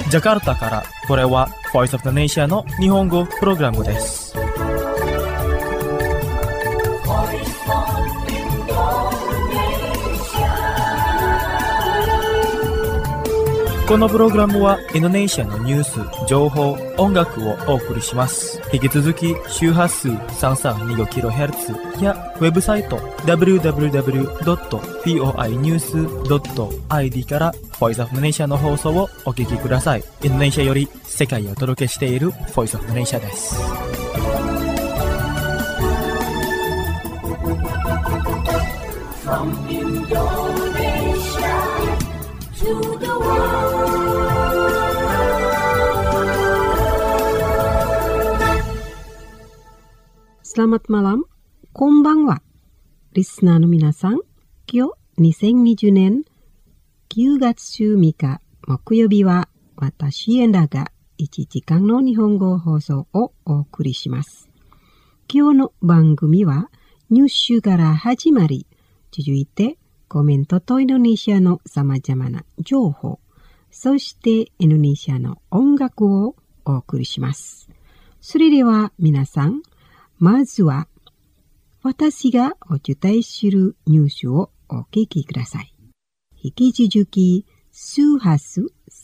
ジャカルタから、これは Voice of the Nation の日本語プログラムです。このプログラムはインドネシアのニュース、情報、音楽をお送りします。引き続き周波数 332kHz やウェブサイト www.voinews.id から Voice of the Nation の放送をお聞きください。インドネシアより世界をお届けしている Voice of the Nation です。From Indonesia to the world. Selamat malam, こんばんは。リスナーの皆さん、今日2020年9月3日木曜日は私エンダが1時間の日本語放送をお送りします。今日の番組はニュースから始まり、続いてコメントとインドネシアの様々な情報、そしてインドネシアの音楽をお送りします。それでは皆さん、まずは私がお伝えするニュースをお聞きください。引き続き周波数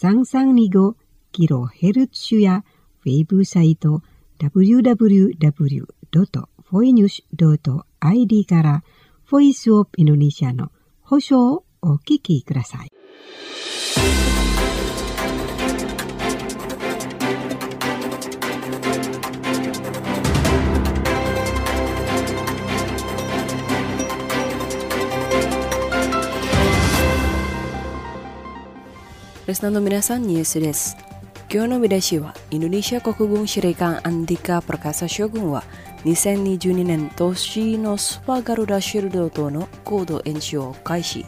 332kHz やウェブサイト www.voinews.id からボイスオブインドネシアの放送をお聞きください。 リスナーの皆さん、ニュースです。今日の見出しは、インドネシア国軍司令官アンディカ・プラカサ将軍は2022年年のスパガルダシールドとの合同演習を開始。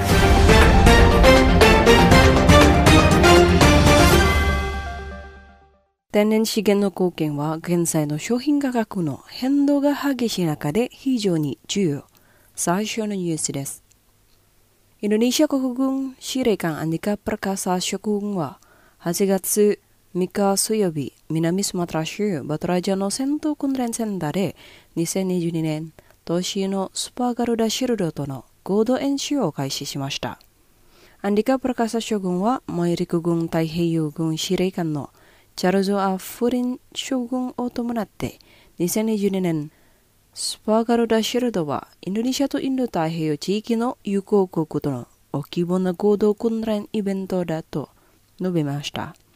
天然資源の貢献は現在の商品価格の変動が激しい中で非常に重要。最初のニュースです。インドネシア国軍司令官アンディカ・プラカサ将軍は8月3日水曜日、南スマトラ州バトラジャの戦闘訓練センターで2022年年のスパガルダシールドとの合同演習を開始しました。アンディカ・プラカサ将軍はマイ陸軍太平洋軍司令官のチャルズ・ア・フリン将軍を伴って2022年スパガルダシールドはインドネシアとインド太平洋地域の友好国との大規模な合同訓練イベントだと述べました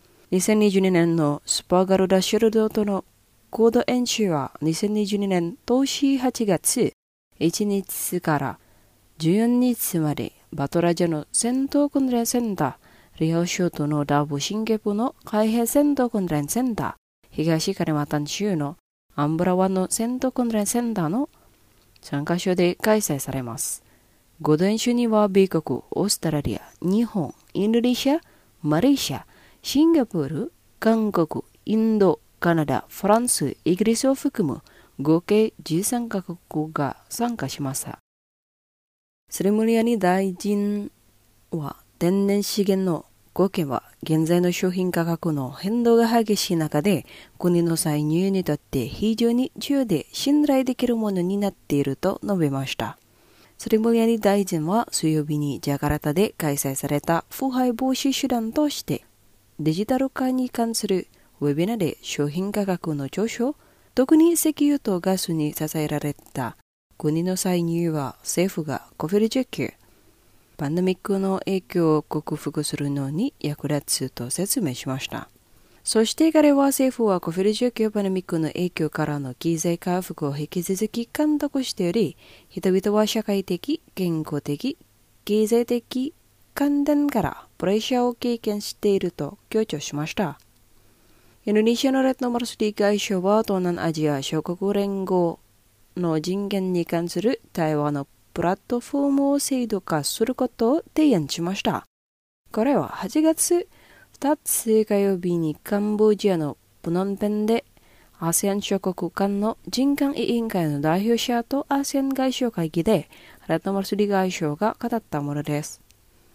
。2022年のスパガルダシールドとの合同演習は2022年年8月1日から14日までバトラジャの戦闘訓練センター、リハ諸島のダブシンゲプの海兵戦闘訓練センター、東カリマンタン州のアンブラワンの戦闘訓練センターの3カ所で開催されます。合同演習には米国、オーストラリア、日本、インドネシア、マレーシア、シンガポール、韓国、インド、カナダ、フランス、イギリスを含む合計13カ国が参加しました。スリムリアニ大臣は天然資源の貢献は現在の商品価格の変動が激しい中で国の歳入にとって非常に重要で信頼できるものになっていると述べました。スリムリアニ大臣は水曜日にジャカルタで開催された腐敗防止手段としてデジタル化に関するウェビナーで商品価格の上昇、特に石油とガスに支えられた国の歳入は政府がコフィル需給、パンデミックの影響を克服するのに役立つと説明しました。そして彼は政府はコフィル需給パンデミックの影響からの経済回復を引き続き監督しており、人々は社会的、健康的、経済的観点からプレッシャーを経験していると強調しました。インドネシアのレッドマルスリー外相は東南アジア諸国連合の人権に関する対話のプラットフォームを制度化することを提案しました。これは8月2日火曜日にカンボジアのプノンペンで ASEAN 諸国間の人権委員会の代表者と ASEAN 外相会議でレッドマルスリー外相が語ったものです。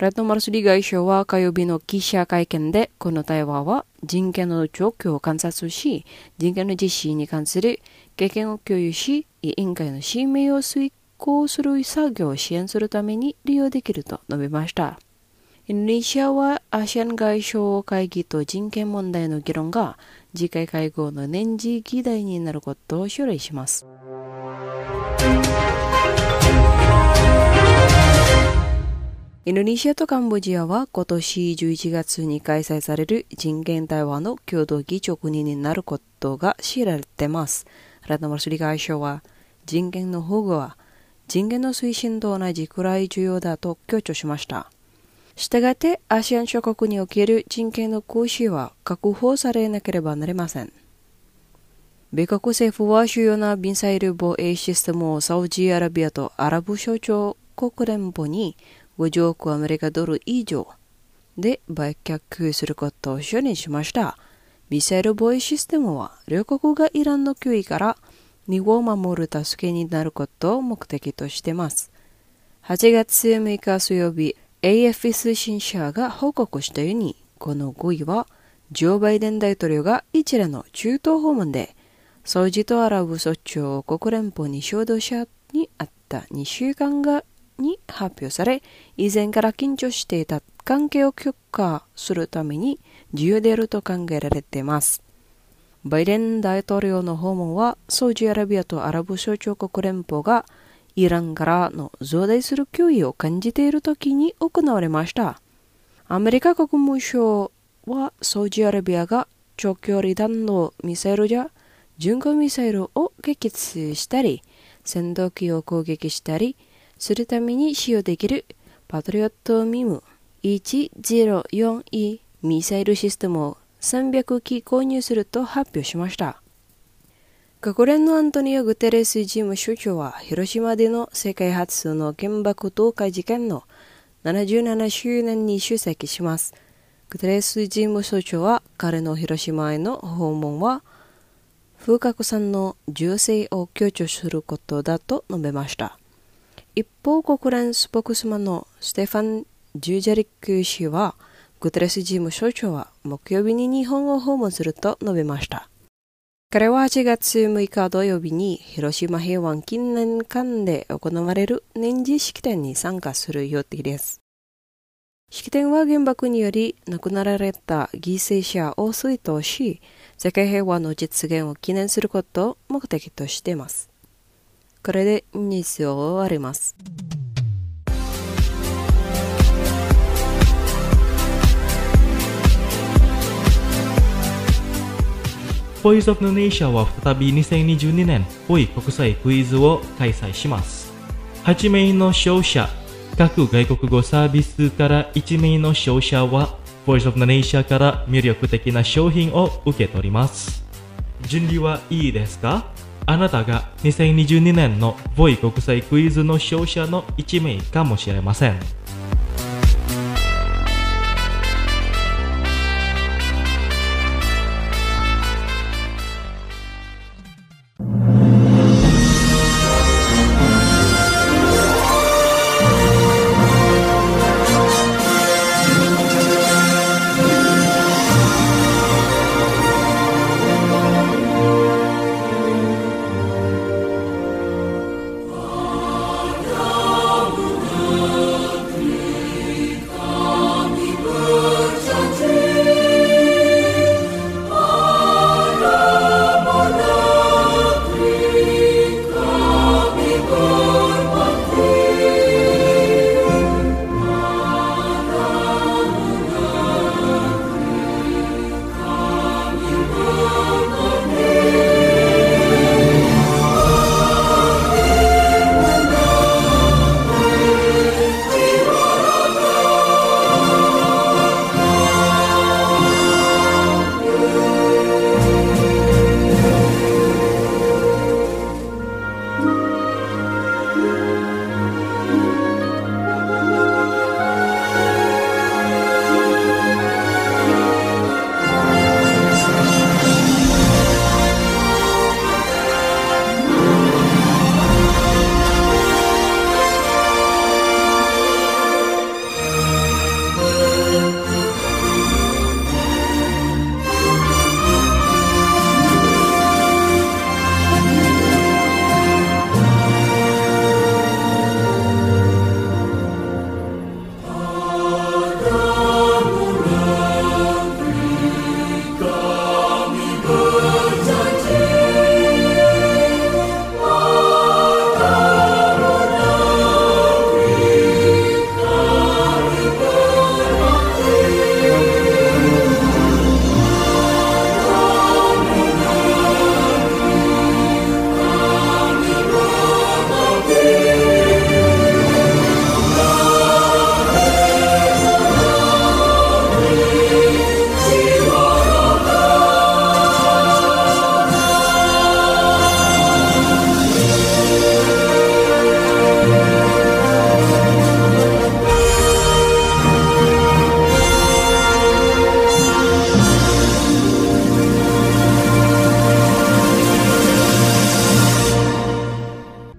レッドマルスリ外相は火曜日の記者会見で、この対話は人権の状況を観察し、人権の実施に関する経験を共有し、委員会の使命を遂行する作業を支援するために利用できると述べました。インドネシアはアジアン外相会議と人権問題の議論が次回会合の年次議題になることを奨励します。インドネシアとカンボジアは今年11月に開催される人権対話の共同議長国になることが知られています。ラトマルスリ外相は人権の保護は人権の推進と同じくらい重要だと強調しました。したがってアジアン諸国における人権の行使は確保されなければなりません。米国政府は主要なミサイル防衛システムをサウジアラビアとアラブ首長国連邦に50億アメリカドル以上で売却することを承認しました。ミサイル防衛システムは両国がイランの脅威から身を守る助けになることを目的としています。8月6日水曜日、AFP 通信社が報告したように、この合意はジョー・バイデン大統領が一連の中東訪問でサウジとアラブ首長国連邦に指導者にあった2週間後に発表され、以前から緊張していた関係を強化するために重要であると考えられています。バイデン大統領の訪問はサウジアラビアとアラブ首長国連邦がイランからの増大する脅威を感じているときに行われました。アメリカ国務省はサウジアラビアが長距離弾道ミサイルや巡航ミサイルを撃墜したり、戦闘機を攻撃したりするために使用できるパトリオットミム 1042 ミサイルシステムを300機購入すると発表しました。国連のアントニオ・グテレス事務総長は広島での世界初の原爆投下事件の77周年に出席します。グテレス事務総長は彼の広島への訪問は不拡散の重要性を強調することだと述べました。一方、国連スポークスマンのステファン・ジュージャリック氏はグテレス事務総長は木曜日に日本を訪問すると述べました。彼は8月6日土曜日に広島平和記念館で行われる年次式典に参加する予定です。式典は原爆により亡くなられた犠牲者を追悼し、世界平和の実現を記念することを目的としています。これでニュースを終わります。 ボイスオブインドネシアは再び2022年ボイ国際クイズを開催します。8名の勝者、各外国語サービスから1名の勝者はボイスオブインドネシアから魅力的な商品を受け取ります。準備はいいですか？あなたが2022年のボイ国際クイズの勝者の1名かもしれません。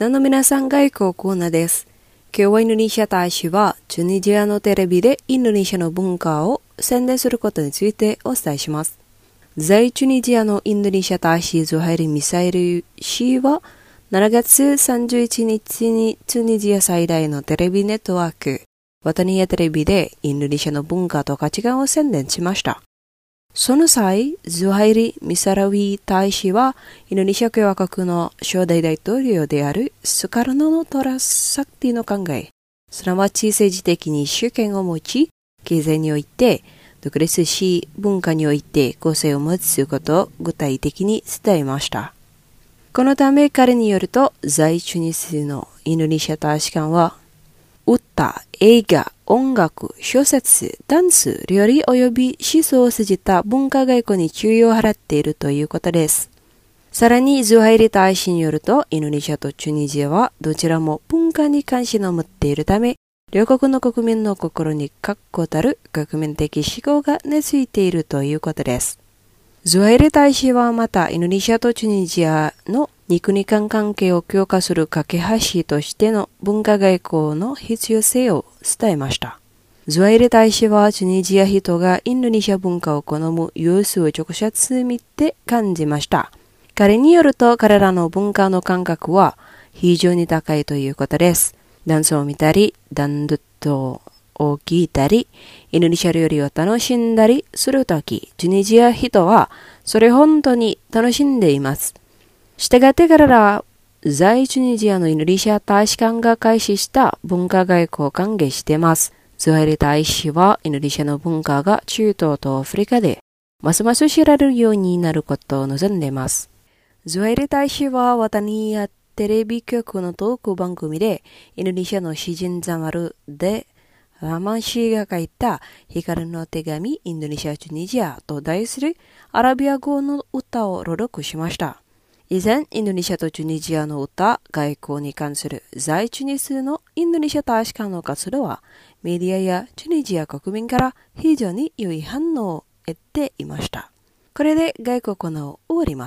ナーの皆さん、外交コーナーです。今日はインドネシア大使はチュニジアのテレビでインドネシアの文化を宣伝することについてお伝えします。在チュニジアのインドネシア大使ズハイリ・ミサイル氏は7月31日にチュニジア最大のテレビネットワークワタニヤテレビでインドネシアの文化と価値観を宣伝しました。その際、ズハイリ・ミサラウィ大使はインドネシア共和国の初代大統領であるスカルノのトラサクティの考え、すなわち政治的に主権を持ち、経済において独立し、文化において個性を持つことを具体的に伝えました。このため彼によると、在チュニスのインドネシア大使館は、歌、映画、音楽、小説、ダンス、料理及び思想を通じた文化外交に注意を払っているということです。さらに、ズハイリ大使によると、インドネシアとチュニジアはどちらも文化に関心を持っているため、両国の国民の心に確固たる国民的思考が根付いているということです。ズハイリ大使はまた、インドネシアとチュニジアの二国間関係を強化する架け橋としての文化外交の必要性を伝えました。ズハイリ大使はチュニジア人がインドネシア文化を好む様子を直接見て感じました。彼によると彼らの文化の感覚は非常に高いということです。ダンスを見たり、ダンドゥットを聞いたり、インドネシア料理を楽しんだりするとき、チュニジア人はそれ本当に楽しんでいます。したがって彼らは在チュニジアのインドネシア大使館が開始した文化外交を歓迎しています。ズハイリ大使はインドネシアの文化が中東とアフリカでますます知られるようになることを望んでいます。ズハイリ大使はワタニヤテレビ局のトーク番組でインドネシアの詩人ザマルでラマン氏が書いた光の手紙インドネシア・チュニジアと題するアラビア語の歌を朗読しました。以前、インドネシアとチュニジアの歌、外交に関する在チュニスのインドネシア大使館の活動は、メディアやチュニジア国民から非常に良い反応を得ていました。これで外交コーナーを終わります。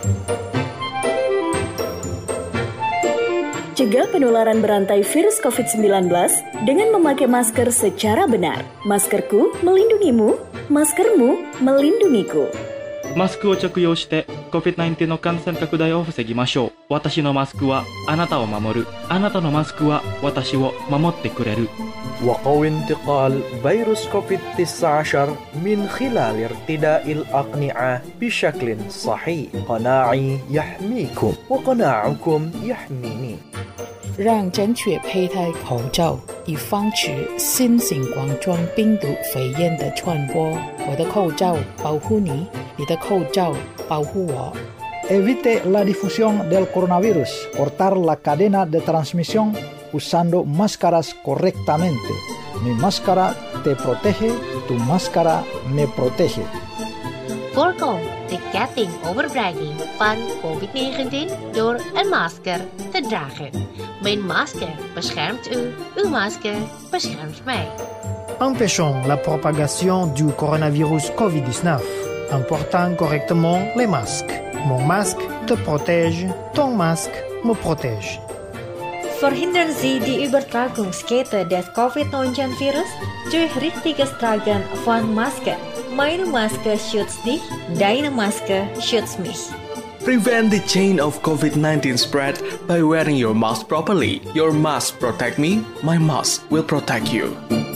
Cegah penularan berantai virus COVID-19 dengan memakai masker secara benar. Maskerku melindungimu, maskermu melindungiku. マスクを着用して COVID-19 の感染拡大を防ぎましょう。私のマスクはあなたを守る。あなたのマスクは私を守ってくれる。 وقوي انتقال فيروس كوفيد-19 من خلال ارتداء الأقنعة بشكل صحيح. قناعي يحميكم وقناعكم يحميني. 让正确佩戴口罩，以防止新型冠状病毒肺炎的传播。我的口罩保护你，你的口罩保护我。 Evite la difusión del coronavirus. Cortar la cadena de transmisión usando máscaras correctamente. Mi máscara te protege, tu máscara me protege. Voorkom de ketting overbrenging van COVID-19 door een masker te dragen. Mijn masker beschermt u, uw masker beschermt mij. Empêchons la propagation du coronavirus COVID-19 en portant correctement les masques. Mon masque te protège, ton masque me protège. Verhindern Sie die Übertragungskette des COVID-19-Virus durch richtiges Tragen von Masken. Meine Maske schützt dich, deine Maske schützt mich. Prevent the chain of COVID-19 spread by wearing your mask properly. Your mask protect me, my mask will protect you.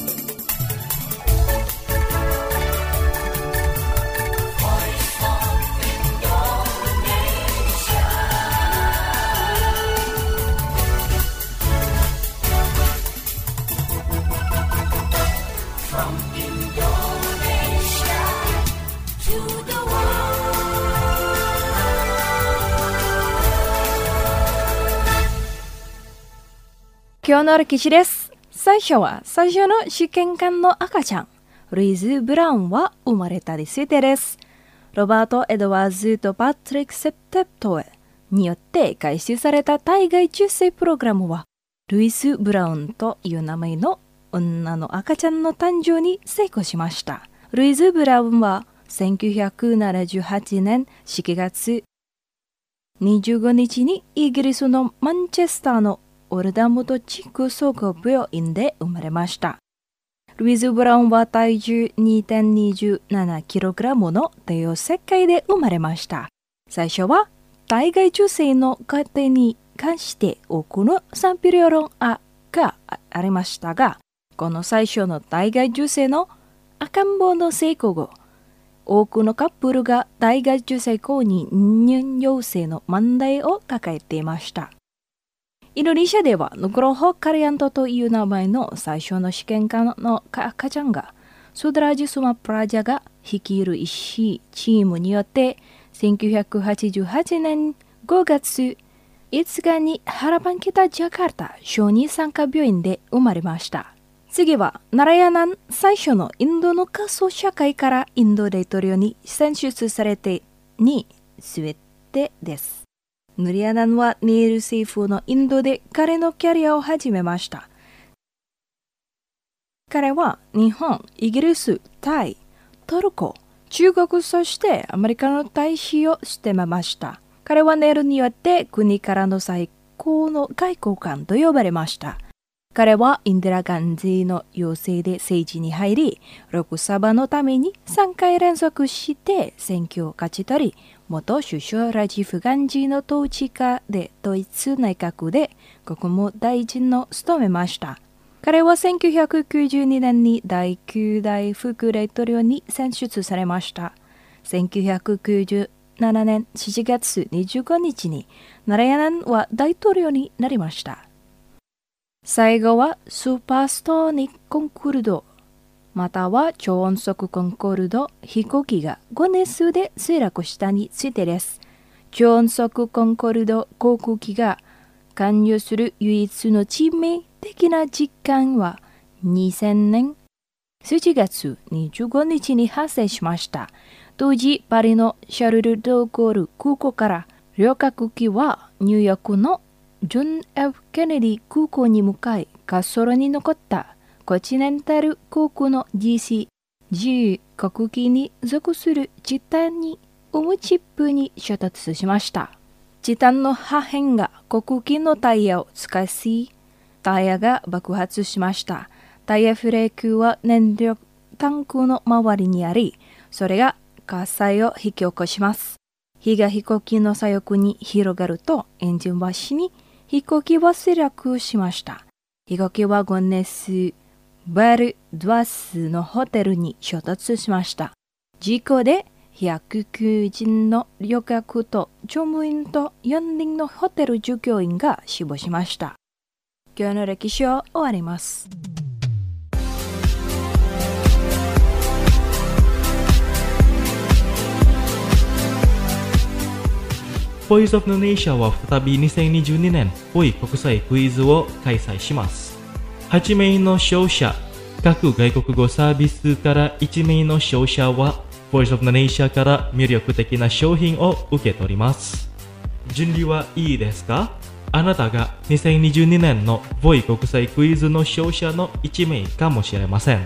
今日の歴史です。最初の試験官の赤ちゃん、ルイズ・ブラウンは生まれたについてです。ロバート・エドワーズとパトリック・セプテプトエによって開始された体外受精プログラムは、ルイズ・ブラウンという名前の女の赤ちゃんの誕生に成功しました。ルイズ・ブラウンは1978年4月 25日にイギリスのマンチェスターのオルダムト地区総合病院で生まれました。ルイーズ・ブラウンは体重 2.27kg の帝王切開で生まれました。最初は体外受精の過程に関して多くの賛否両論がありましたが、この最初の体外受精の赤ん坊の成功後、多くのカップルが体外受精後に妊娠性の問題を抱えていました。インドネシアではヌグロホ・カリアントという名前の最初の試験官の赤ちゃんがソドラジ・スマ・プラジャが率いる医師チームによって1988年5月5日にハラバン北ジャカルタ小児産科病院で生まれました。次はナラヤナン最初のインドの仮想社会からインド大統領に選出されてに全てです。ナラヤナンはネール政府のインドで彼のキャリアを始めました。彼は日本、イギリス、タイ、トルコ、中国そしてアメリカの大使を務めました。彼はネールによって国からの最高の外交官と呼ばれました。彼はインディラ・ガンジーの要請で政治に入り、ロクサバのために3回連続して選挙を勝ち取り、元首相ラジフ・ガンジーの統治下でドイツ内閣で国務大臣を務めました。彼は1992年に第9代副大統領に選出されました。1997年7月25日にナラヤナンは大統領になりました。最後はスーパーストーニックコンコルド、または超音速コンコルド飛行機が5年数で墜落したについてです。超音速コンコルド航空機が関与する唯一の致命的な実験は2000年7月25日に発生しました。当時パリのシャルル・ド・ゴール空港から旅客機はニューヨークのジョン・ F ・ケネディ空港に向かい、滑走路に残ったコチネンタル航空の DC-10 航空機に属するチタンにゴムチップに衝突しました。チタンの破片が航空機のタイヤを突かし、タイヤが爆発しました。タイヤフレークは燃料タンクの周りにあり、それが火災を引き起こします。火が飛行機の左翼に広がるとエンジンは死に、飛行機は墜落しました。飛行機はゴネス・バルドワスのホテルに衝突しました。事故で109人の旅客と乗務員と4人のホテル従業員が死亡しました。今日の歴史を終わります。 ボイスオブノネーシャは再び2022年ボイ国際クイズを開催します。8名の勝者、各外国語サービスから1名の勝者はボイスオブノネーシャから魅力的な商品を受け取ります。準備はいいですか？あなたが2022年のボイ国際クイズの勝者の1名かもしれません。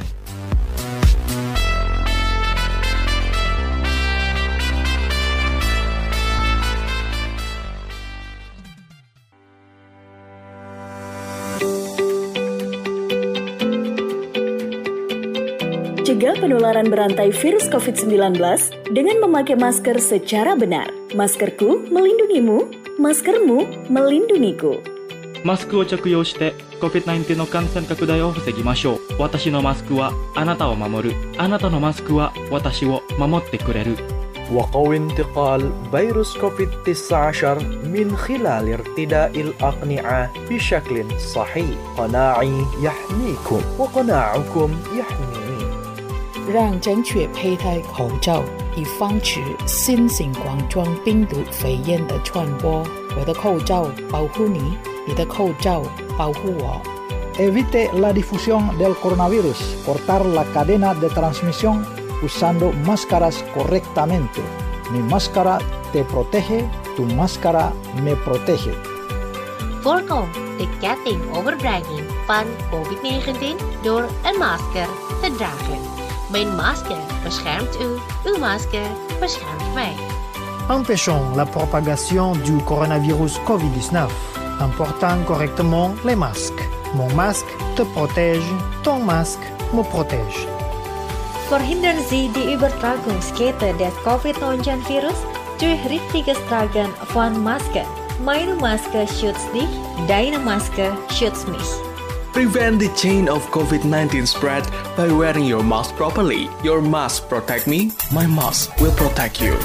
Cegah penularan berantai virus COVID-19 dengan memakai masker secara benar. Maskerku melindungimu, maskermu melindungiku. マスクを着用して COVID-19 の感染拡大を防ぎましょう。私のマスクはあなたを守る。あなたのマスクは私を守ってくれる。 وقوي انتقال فيروس كوفيد-19 من خلال ارتداء الأقنعة بشكل صحيح. قناعي يحميكم وقناعكم يحميني. 让正确佩戴口罩，以防止新型冠状病毒肺炎的传播。我的口罩保护你，你的口罩保护我。 Evite la difusión del coronavirus. Cortar la cadena de transmisión usando máscaras correctamente. Mi máscara te protege, tu máscara me protege. Voorkom de ketting overbrenging van COVID-19 door een masker te dragen. Mijn masker beschermt u, uw masker beschermt mij. empêchons la propagation du coronavirus Covid-19 en portant correctement les masques. Mon masque te protège, ton masque me protège. Verhindern Sie die Übertragungskette des Covid-19-Virus durch richtiges Tragen von Maske. Meine Maske schützt dich, deine Maske schützt mich. Prevent the chain of COVID-19 spread by wearing your mask properly. Your mask protect me, my mask will protect you.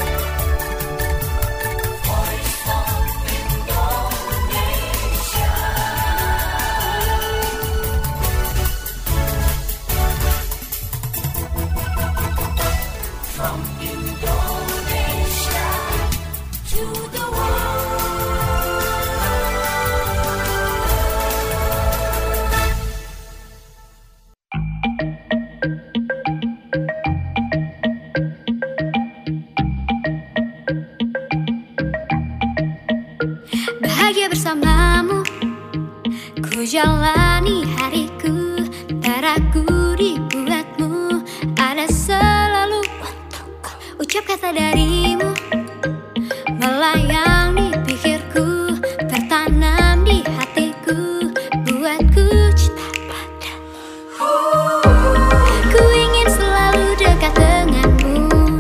Bersamamu, ku jalani hariku, tak ragu dibuatmu. Ada selalu untukku ucap kata darimu, melayang di pikirku, tertanam di hatiku, buatku cinta padamu. Ku ingin selalu dekat denganmu,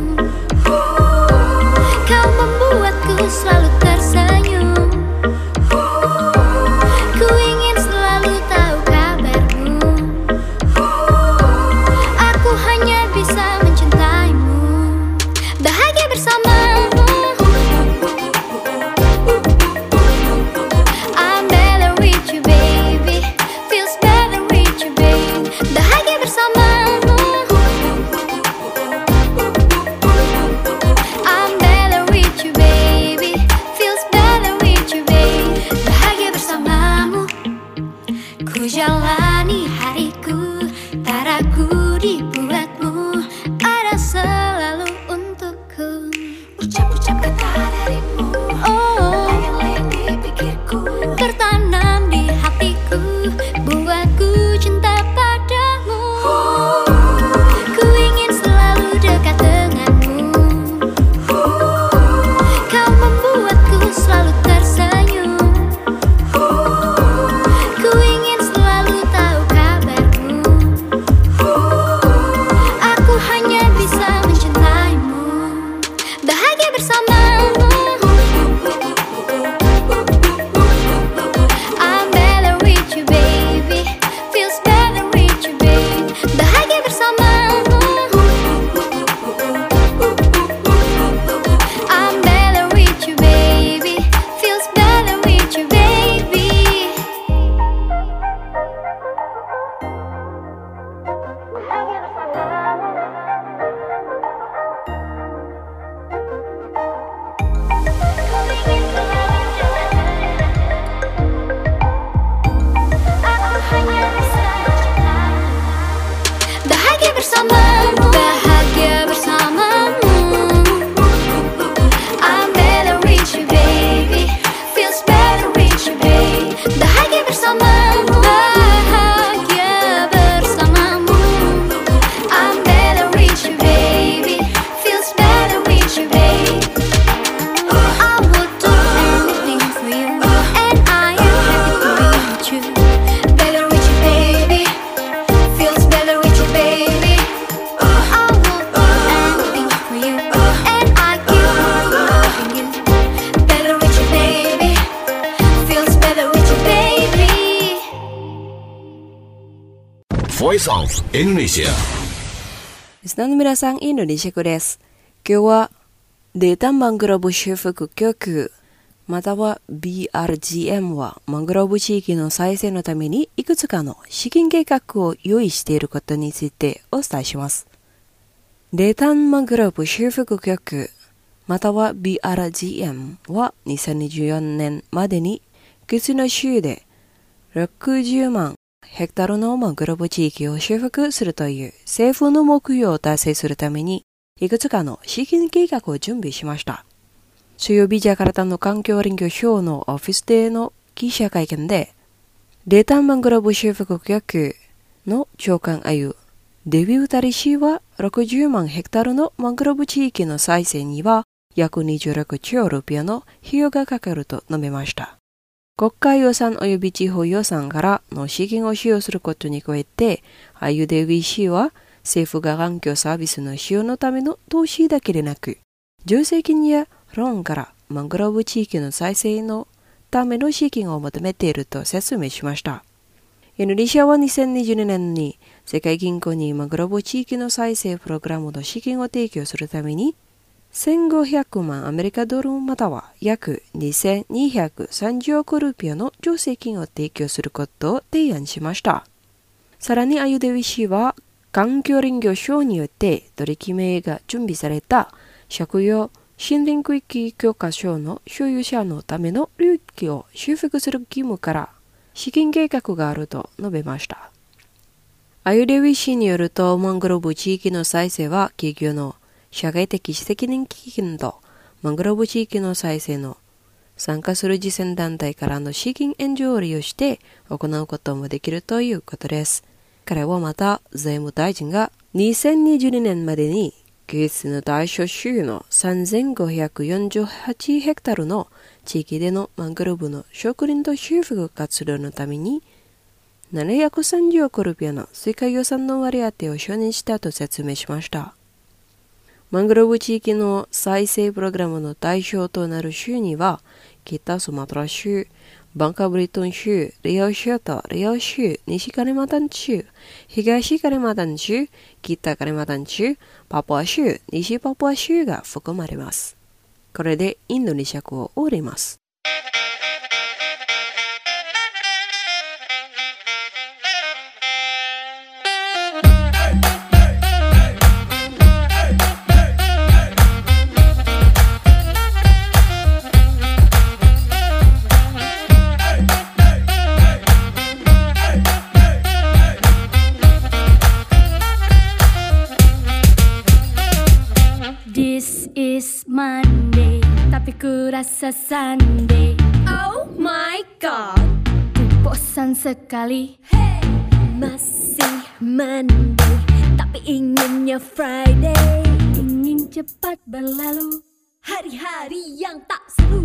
kau membuatku selalu tersenyum. Voice of Indonesia。 リスナーの皆さん、インドネシア語です。今日はデータマングローブ修復局または BRGM はマングローブ地域の再生のためにいくつかの資金計画を用意していることについてお伝えします。データマングローブ修復局または BRGM は2024年までに別の州で60万ヘクタールのマングローブ地域を修復するという政府の目標を達成するためにいくつかの資金計画を準備しました。水曜日ジャカルタの環境林業省のオフィスでの記者会見で、データマングローブ修復局の長官あゆデビュータリ氏は60万ヘクタールのマングローブ地域の再生には約26兆ルピアの費用がかかると述べました。国家予算及び地方予算からの資金を使用することに加えて、アユデウィ市は政府が環境サービスの使用のための投資だけでなく、助成金やローンからマングローブ地域の再生のための資金を求めていると説明しました。インドネシアは2022年に世界銀行にマングローブ地域の再生プログラムの資金を提供するために、1500万アメリカドルまたは約2230億ルピアの助成金を提供することを提案しました。さらにアユデウィ市は環境林業省によって取り決めが準備された借用森林区域許可証の所有者のための領域を修復する義務から資金計画があると述べました。アユデウィ市によると、マングローブ地域の再生は企業の社会的責任基金とマングローブ地域の再生の参加する慈善団体からの資金援助を利用して行うこともできるということです。彼はまた財務大臣が2022年までに技術の対象州の3548ヘクタールの地域でのマングローブの植林と修復活動のために730億ルピアの追加予算の割り当てを承認したと説明しました。マングローブ地域の再生プログラムの対象となる州には、北スマトラ州、バンカブリトン州、リオ州とリオ州、西カリマタン州、東カリマタン州、北カリマタン州、パプア州、西パプア州が含まれます。これでインドネシア語を終わります。 Rasa Sunday. Oh my God, bosan sekali. Hey. Masih Monday, tapi inginnya Friday. Ingin cepat berlalu hari-hari yang tak seru.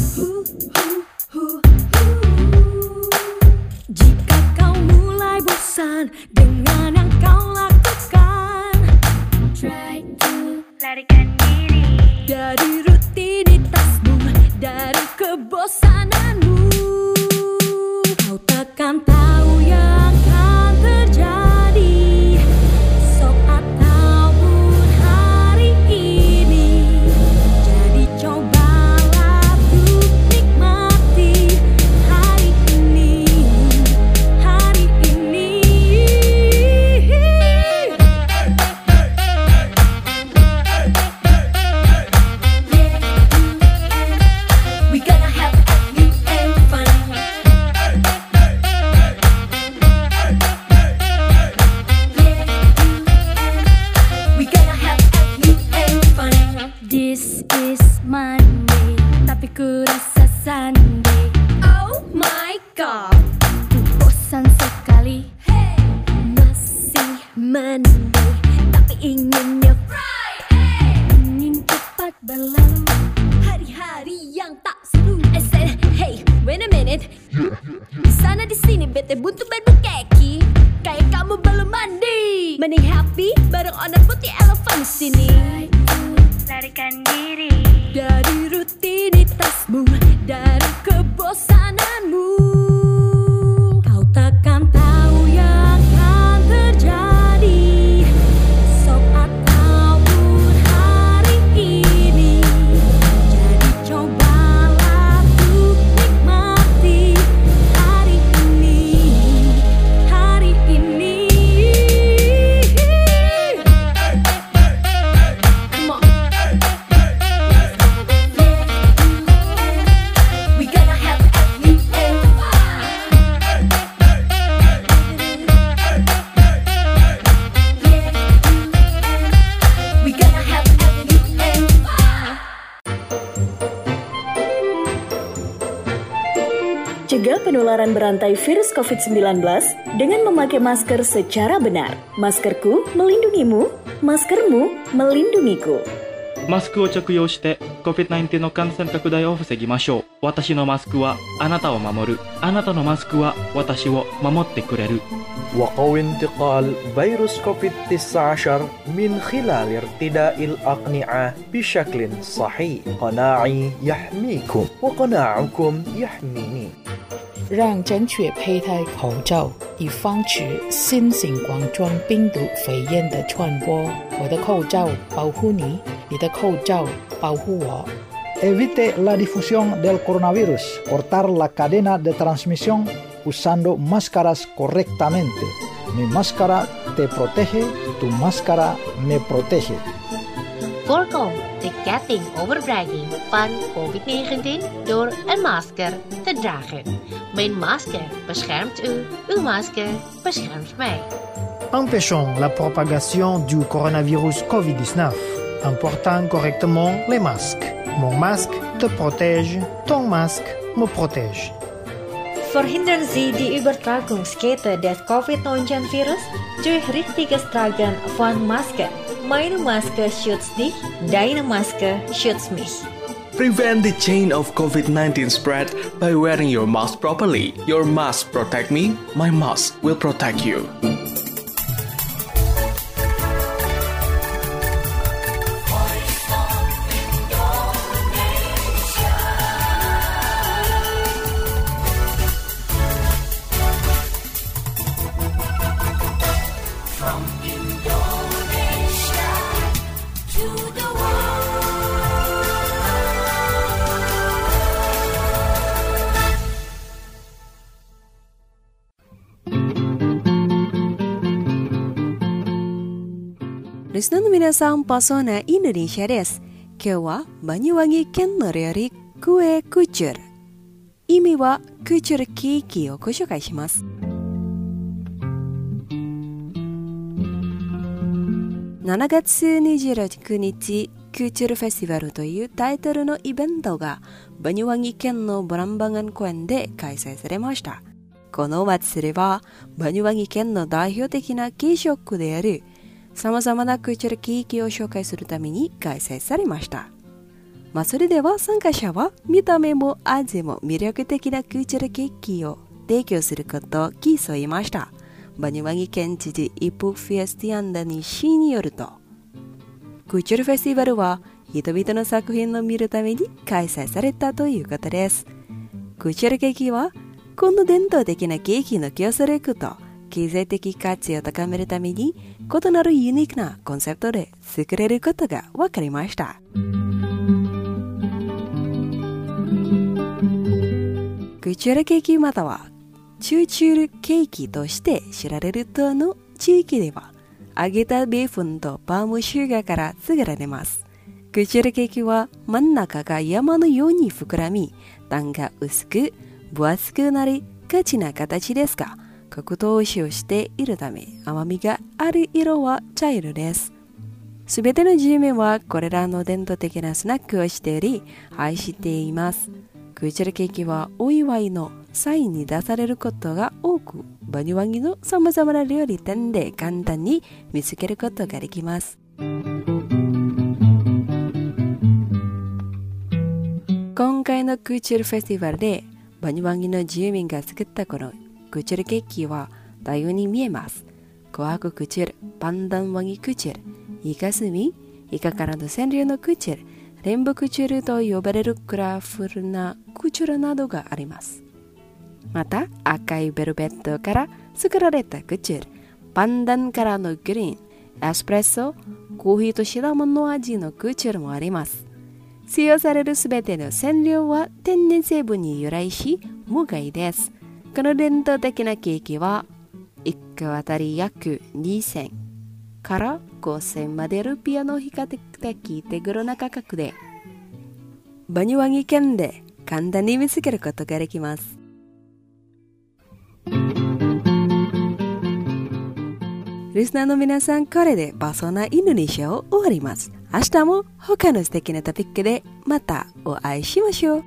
Jika kau mulai bosan dengan yang kau lakukan, try to larikan diri dari rutinitasmu, dari kebosananmu. Kau takkan tahu yang akan terjadi esok ataupun hari ini. Jadi cobalah untuk nikmati hari ini, hari ini. We gonna have you and fun. We gonna have you and fun. This is Monday, tapi ku rasa Sunday. Oh my God, bosan sekali. Hey. Masih Monday, tapi inginnya Friday. Ingin cepat berlalu hari-hari yang tak seru. I said, hey, wait a minute. Di sana di sini bete buntu berbukeki. Kayak kamu belum mandi. Mending happy bareng owner putih elephant sini. Larikan diri dari rutinitasmu, dari kebosananmu. Kau takkan tahu yang akan terjadi esok ataupun hari ini. Jadi cobalah untuk nikmati hari ini, hari ini. Come on. We gonna have you and we gonna have you and Cegah penularan berantai virus COVID-19 dengan memakai masker secara benar. Maskerku melindungimu, maskermu melindungiku. マスクを着用して COVID-19 の感染拡大を防ぎましょう。私のマスクはあなたを守る。あなたのマスクは私を守ってくれる。 وقوي انتقال فيروس كوفيد-19 من خلال ارتداء الأقنعة بشكل صحيح. قناعي يحميكم وقناعكم يحميني. 让正确佩戴口罩，以防止新型冠状病毒肺炎的传播。我的口罩保护你，你的口罩保护我。 Evite la difusión del coronavirus. Cortar la cadena de transmisión usando máscaras correctamente. Mi máscara te protege, tu máscara me protege. Voorkom de ketting overbreiding van COVID-19 door een masker te dragen. Mijn masker beschermt u, uw masker beschermt mij. Empêchons la propagation du coronavirus COVID-19 en portant correctement les masques. Mon masque te protège, ton masque me protège. Verhindern Sie die Übertragungskette des Covid-19-Virus durch richtiges Tragen von Maske. Meine Maske schützt dich, deine Maske schützt mich. Prevent the chain of COVID-19 spread by wearing your mask properly. Your mask protect me, my mask will protect you. Listenerの皆さん、パソナインドネシアです。今日はバニュワギ県の料理クエクチュル。意味はクチュルケーキをご紹介します。7月26日、クチュルフェスティバルというタイトルのイベントがバニュワギ県のブランバガン公園で開催されました。このお祭りはバニュワギ県の代表的な軽食である様々なクチュルケーキを紹介するために開催されました。祭りでは参加者は見た目も味も魅力的なクチュルケーキを提供することを競いました。バニュワギ県知事イプフィエスティアンダニ氏によると、クチュルフェスティバルは人々の作品を見るために開催されたということです。クチュルケーキはこの伝統的なケーキの競争力と経済的価値を高めるために異なるユニークなコンセプトで作れることが分かりました。クチュルケーキまたはチューチュルケーキとして知られる島の地域では揚げたベーコンとパームシュガーから作られます。クチュルケーキは真ん中が山のように膨らみ、段が薄く分厚くなりガチな形ですが、黒糖を使用しているため甘みがある色は茶色です。すべての住民はこれらの伝統的なスナックをしており愛しています。クチュルケーキはお祝いの際に出されることが多く、バニュワギのさまざまな料理店で簡単に見つけることができます。今回のクチュルフェスティバルでバニュワギの住民が作ったこのクチュルケーキは多様に見えます。紅白クチュル、パンダンワギクチュル、イカスミ、イカからの染料のクチュル、レンボクチュルと呼ばれるクラフルなクチュルなどがあります。また赤いベルベットから作られたクチュル、パンダンからのグリーン、エスプレッソ、コーヒーとシナモンの味のクチュルもあります。使用されるすべての染料は天然成分に由来し無害です。この伝統的なケーキは1個あたり約2000から5000までルピアの比較的手頃な価格でバニュワギ県で簡単に見つけることができます。リスナーの皆さん、これでパソナインドネシアを終わります。明日も他の素敵なトピックでまたお会いしましょう。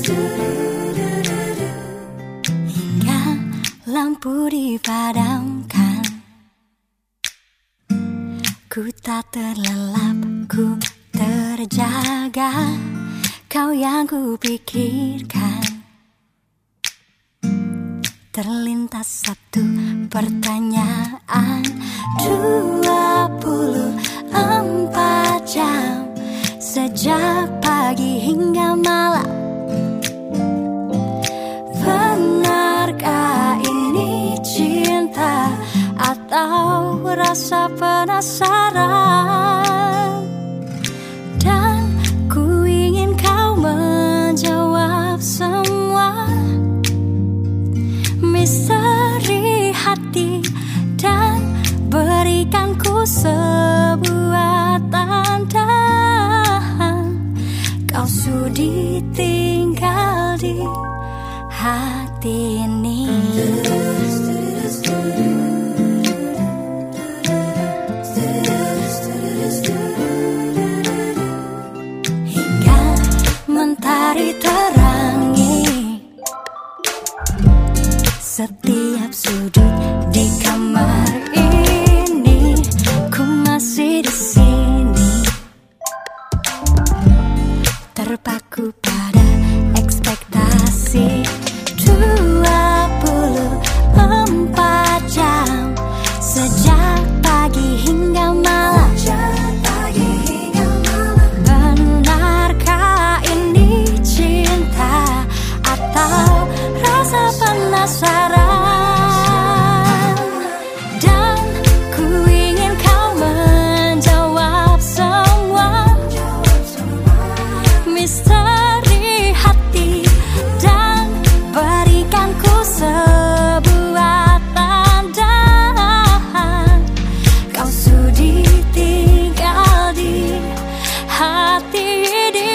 Hingga lampu dipadamkan, ku tak terlelap, ku terjaga. Kau yang ku pikirkan. Terlintas satu pertanyaan, 24 jam sejak pagi hingga malam. Benarkah ini cinta atau rasa penasaran? Dan ku ingin kau menjawab semua misteri hati dan berikan ku sebuah tanda kau sudi tinggal di hati ini. Hingga mentari terangi setiap sudut di kamar ini, ku masih di sini, terpaku pada ekspektasi. 24 jam sejak pagi hingga malam. Benarkah ini cinta atau rasa penasaran? Dan ku ingin kau menjawab semua misteri hati dan berikan ku sebuah tanda kau sudi tinggal di hati ini.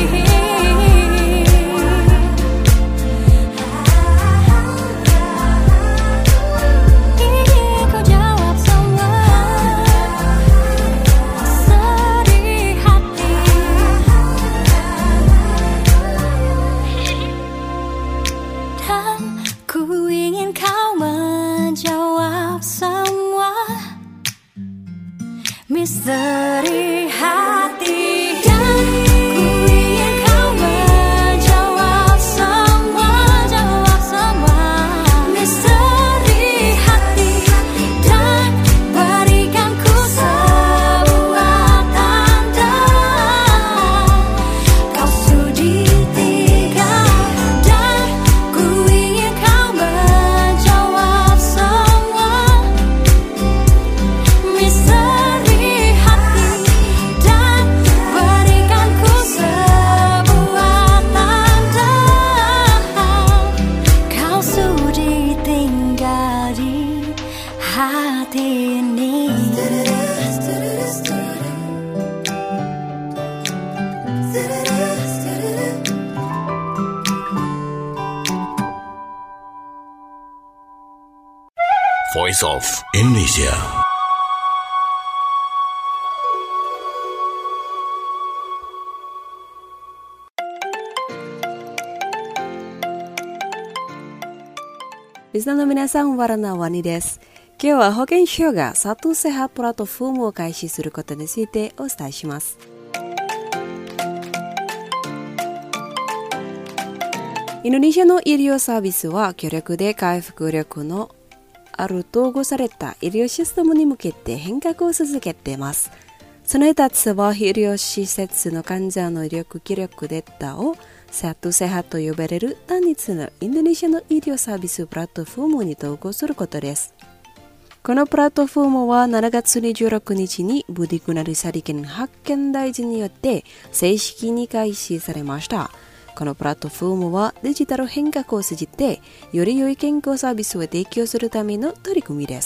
Misteri hati dan ku ingin kau menjawab semua, jawab semua misteri hati dan berikan ku sebuah tanda kau sudi tinggal. Dan ku ingin kau menjawab semua misteri Voice of Indonesia. Listenerの皆さん、わらなわにです。今日は保健省が里セハプラットフォームを開始することについてお伝えします。インドネシアの医療サービスは強力で回復力のある統合された医療システムに向けて変革を続けています。その一つは医療施設の患者の医療記録データをSatu Sehat と呼ばれる単一のインドネシアの医療サービスプラットフォームに統合することです。このプラットフォームは7月26日にブディクナリサリケン発見大臣によって正式に開始されました。このプラットフォームはデジタル変革を通じてより良い健康サービスを提供するための取り組みです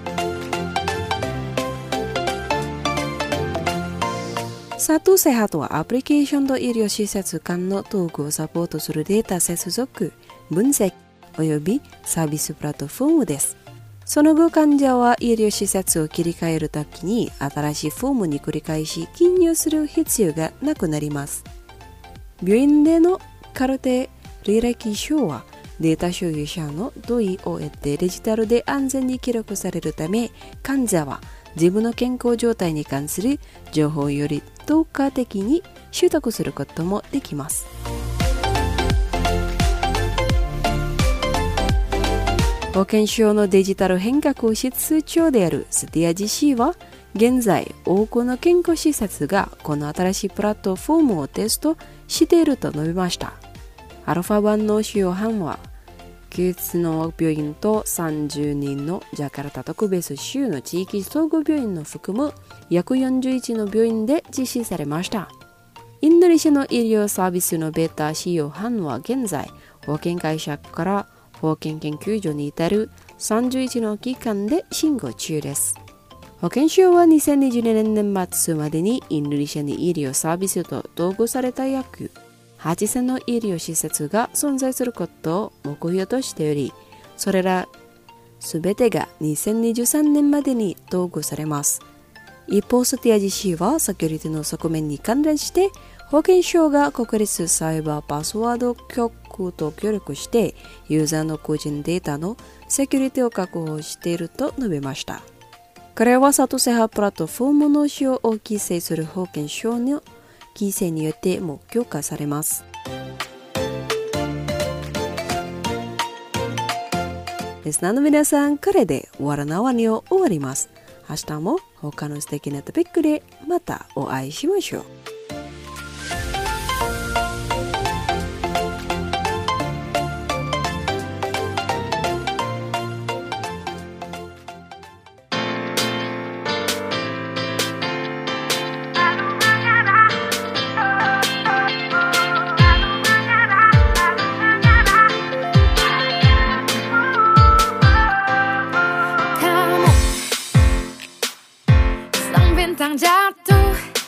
。Satu Sehat はアプリケーションと医療施設間の統合をサポートするデータ接続、分析およびサービスプラットフォームです。その後患者は医療施設を切り替えるときに新しいフォームに繰り返し記入する必要がなくなります。病院でのカルテ履歴書はデータ所有者の同意を得てデジタルで安全に記録されるため、患者は自分の健康状態に関する情報をより透過的に取得することもできます。保険証のデジタル変革室長であるスティアジ氏は、現在多くの健康施設がこの新しいプラットフォームをテストしていると述べました。アルファ版の使用範は9の病院と30人のジャカルタ特別州の地域総合病院の含む約41の病院で実施されました。インドネシアの医療サービスのベータ使用範は現在保険会社から保険研究所に至る31の機関で進行中です。保険証は2020年年末までにインドネシアに医療サービスと統合された約8000の医療施設が存在することを目標としており、それらすべてが2023年までに統合されます。一方、スティアジ氏はセキュリティの側面に関連して保険証が国立サイバーパスワード局と協力してユーザーの個人データのセキュリティを確保していると述べました。これはサトセハプラットフォームの使用を規制する保険証の規制によっても強化されます。リスナーの皆さん、これでわらなわにを終わります。明日も他の素敵なトピックでまたお会いしましょう。 Bintang jatuh,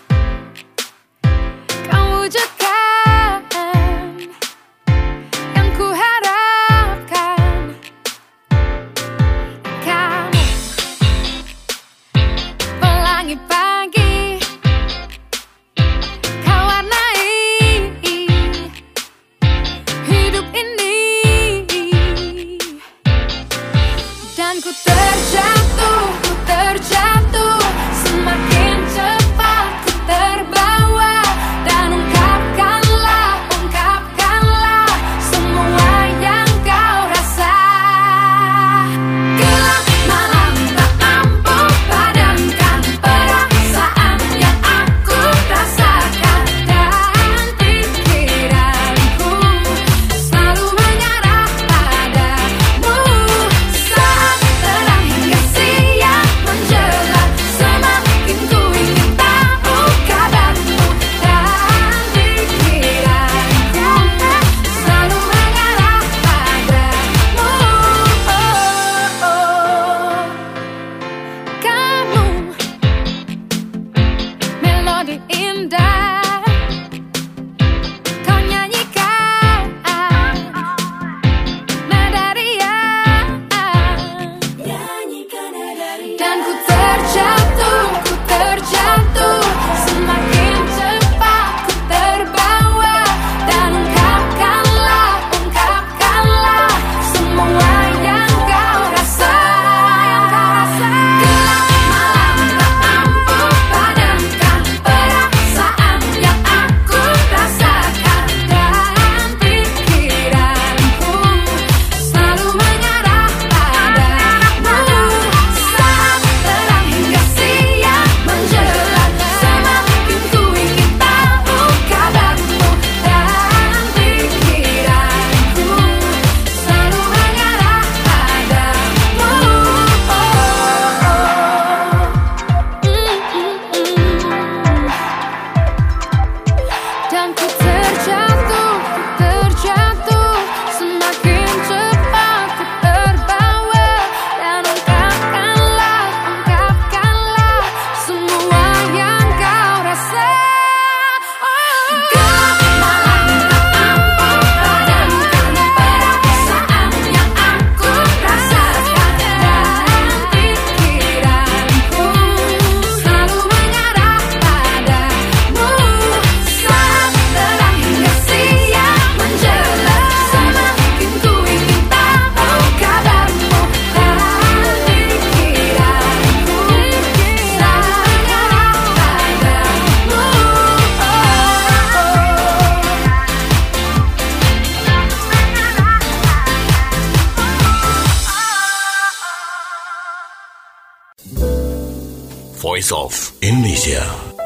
kau wujudkan yang ku harapkan. Kamu pelangi pagi, kau warnai hidup ini. Dan ku terjatuh, semakin cepat ku terbawa. Dan ungkapkanlah semua yang kau rasa. Gelap malam tak mampu padamkan perasaan yang aku rasakan. Dan pikiranku selalu mengarah padamu. Saat terang hingga siang menjelang, semakin ku ingin tahu kabarmu. Dan pikiranku selalu mengarah padamu. Kamu melodi indah, kau nyanyikan nada riang. Dan ku terjatuh, semakin cepat ku terbawa. Dan ungkapkanlah semua yang kau rasa. Gelap malam tak mampu padamkan perasaan yang aku rasakan. Dan pikiranku selalu mengarah padamu. Saat terang hingga siang menjelang, semakin ku ingin tahu kabarmu. Dan pikiranku selalu mengarah padamu. Dan ku terjatuh, semakin cepat ku terbawa. Dan ungkapkanlah semua yang kau rasa. Gelap malam tak mampu padamkan perasaan yang aku rasakan. Dan pikiranku selalu mengarah padamu. Saat terang hingga siang Voice of Indonesia.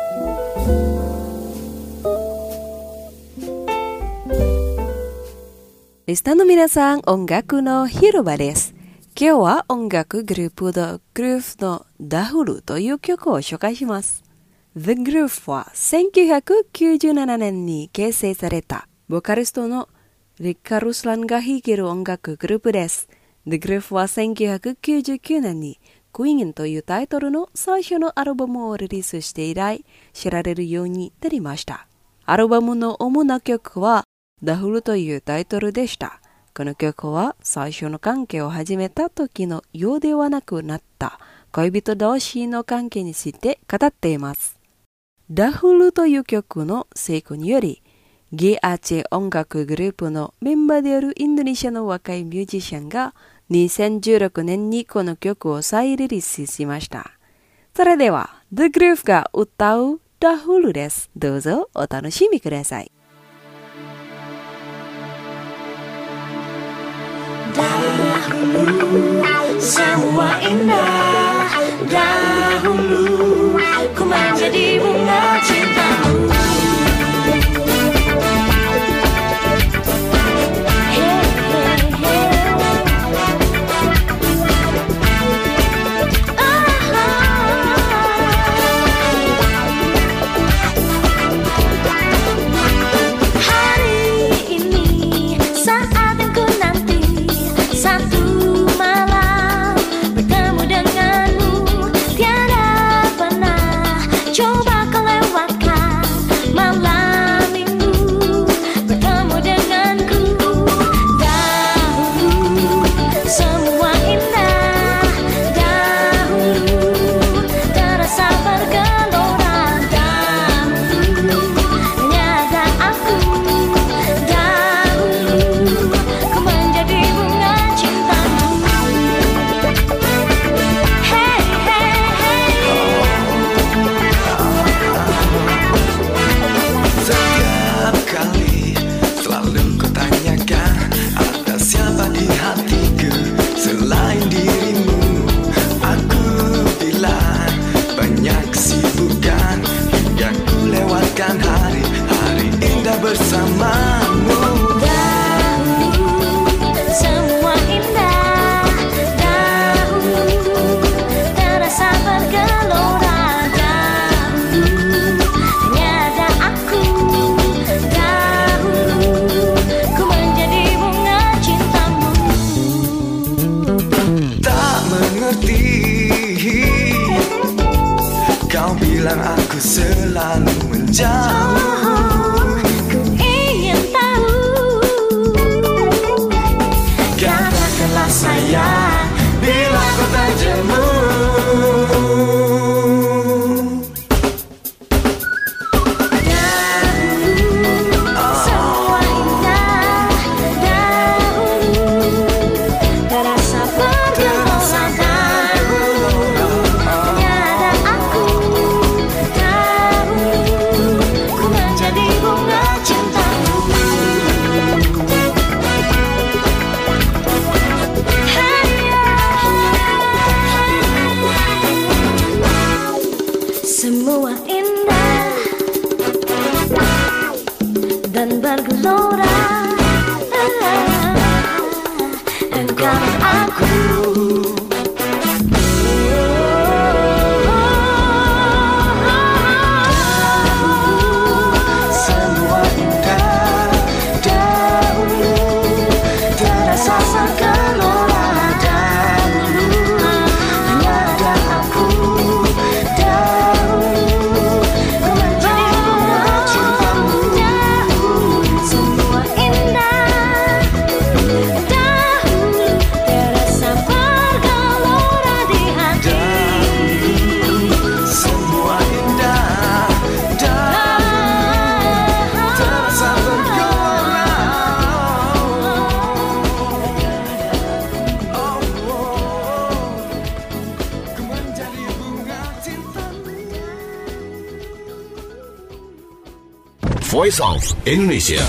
Listenerの皆さん、音楽の広場です。今日は音楽グループ The Groove のダフルという曲を紹介します。The Groove は1997年に結成されたボーカリストのリカ・ルスランが弾ける音楽グループです。The Groove は1999年にクイーンというタイトルの最初のアルバムをリリースして以来知られるようになりました。アルバムの主な曲はダフルというタイトルでした。この曲は最初の関係を始めた時のようではなくなった恋人同士の関係について語っています。ダフルという曲の成功によりGAC 音楽グループのメンバーであるインドネシアの若いミュージシャンが2016年にこの曲を再リリースしました。それでは The Groove が歌うダフルです。どうぞお楽しみください。 Dahulu semua indah, dahulu ku menjadi bunga cintamu. Kau bilang aku selalu menjauh. Ku ingin tahu. Katakanlah sayang, bila kau tak jemu. Semua indah dan bergelora, engkau aku. Semua indah dahulu, terasa bergelora dahulu, hanya ada aku. Voice of Indonesia.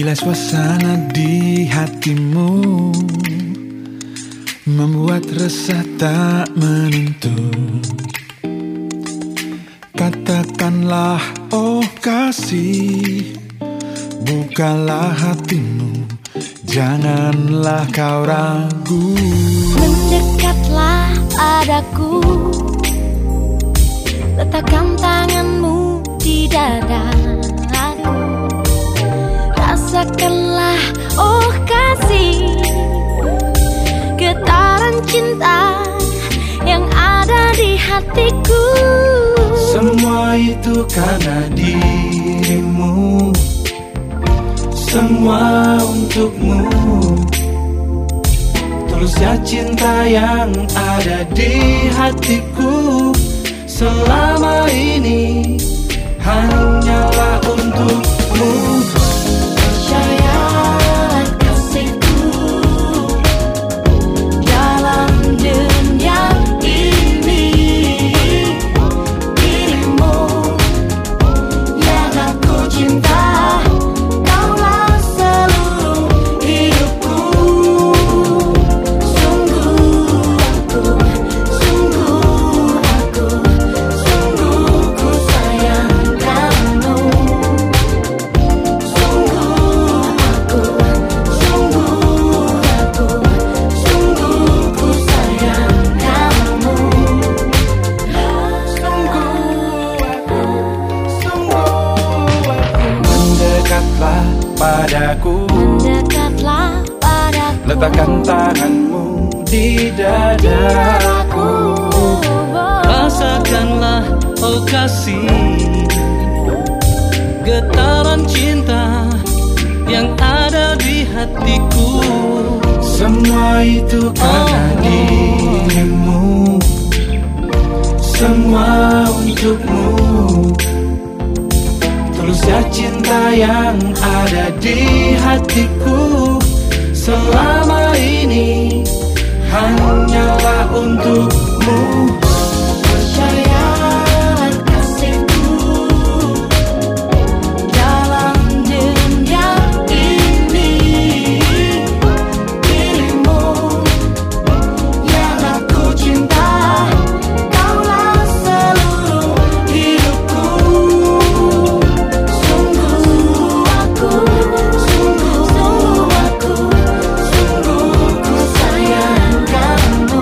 Bila suasana di hatimu membuat resah tak menentu, katakanlah oh kasih, bukalah hatimu, janganlah kau ragu. Mendekatlah padaku, letakkan tanganmu di dadaku, rasakanlah oh kasih, getaran cinta yang ada di hatiku. Semua itu karena dirimu, semua untukmu. Tulusnya cinta yang ada di hatiku selama ini hanyalah untukmu. Percayalah kasihku, dalam dunia ini dirimu yang aku cinta. Kaulah seluruh hidupku. Sungguh ku sayang kamu. Mendekatlah padaku, letakkan tanganmu di dadaku, rasakanlah oh kasih, getaran cinta yang ada di hatiku. Semua itu karena dirimu, semua untukmu. Tulusnya cinta yang ada di hatiku selama ini hanyalah untukmu. Percayalah kasihku, dalam dunia ini dirimu yang aku cinta. Kaulah seluruh hidupku. Sungguh ku sayang kamu.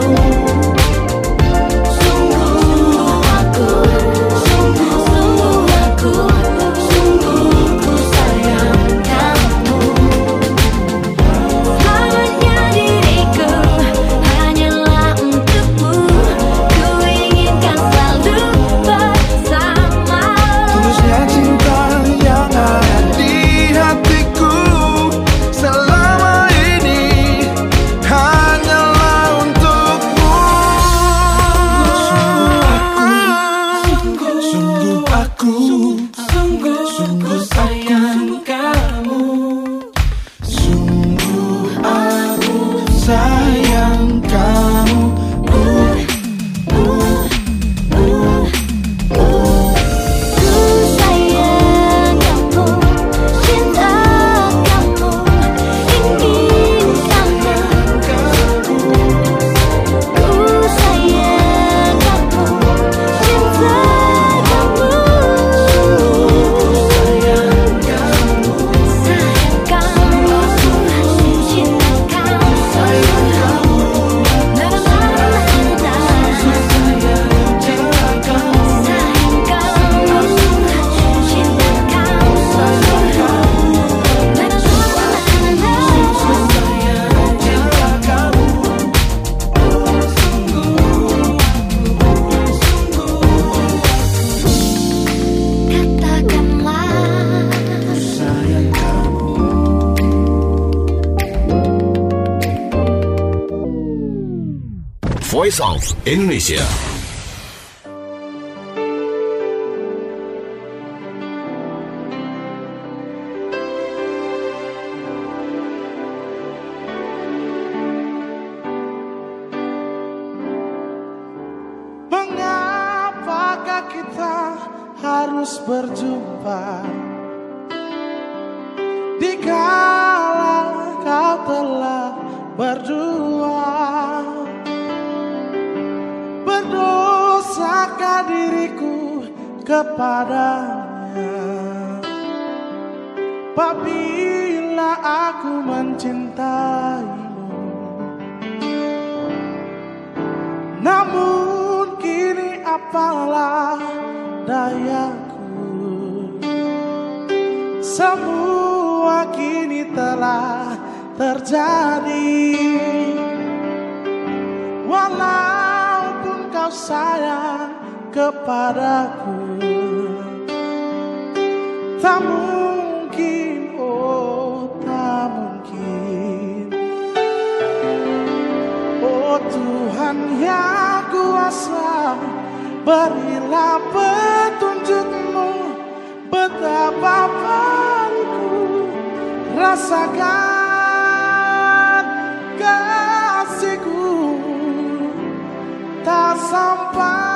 Voice of Indonesia. Mengapakah kita harus berjumpa di dikala kau telah berdua, berdosakah diriku kepadanya apabila aku mencintaimu. Namun kini apalah dayaku, semua kini telah terjadi. Walaupun kau sayang kepadaku, tak mungkin, oh tak mungkin. Oh Tuhan yang kuasa, berilah petunjuk-Mu, betapa baruku rasakan kasih-Ku tak sampai.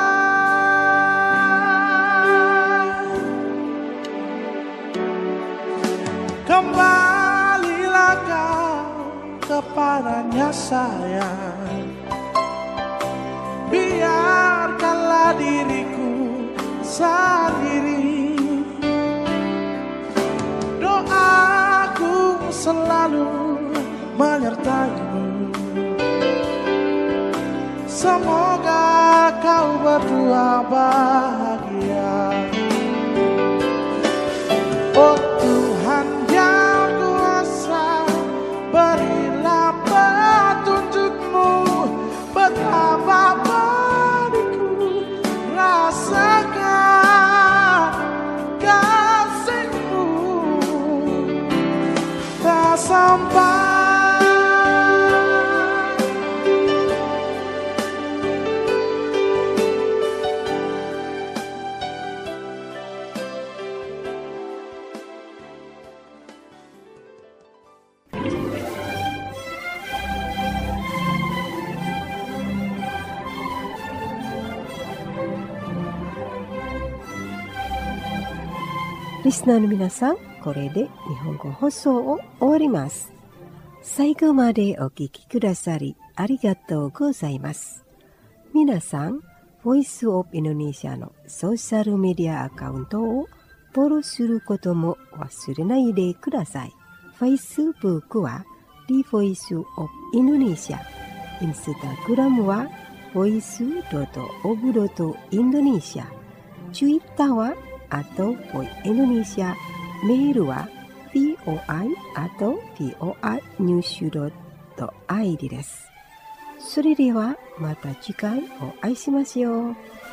Kembalilah kau kepadanya sayang, biarkanlah diriku sendiri. Doaku selalu menyertaimu, semoga kau berdua bahagia. Oh Tuhan yang kuasa, berilah petunjuk-Mu, betapa baruku rasakan kasih-Mu tak sampai. リスナーの皆さん、これで日本語放送を終わります。最後までお聞きくださりありがとうございます。皆さん、ボイスオブインドネシアのソーシャルメディアアカウントをフォローすることも忘れないでください。Facebook は The Voice of Indonesia、Instagram は voice.of.indonesia、Twitter はatau Voice Indonesia、メールは voi@voi.news.id です。それではまた次回お会いしましょう。